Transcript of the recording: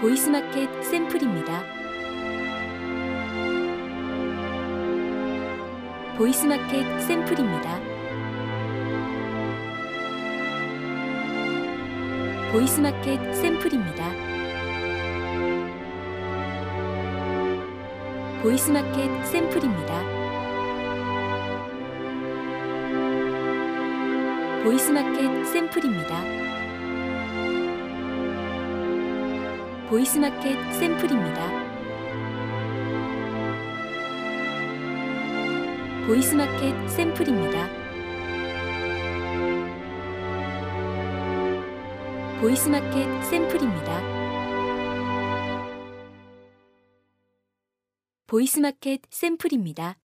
보이스마켓 샘플입니다. 보이스마켓 샘플입니다. 보이스마켓 샘플입니다. 보이스마켓 샘플입니다. 보이스마켓 샘플입니다. 보이스마켓 샘플입니다. 보이스마켓 샘플입니다. 보이스마켓 샘플입니다. 보이스마켓 샘플입니다.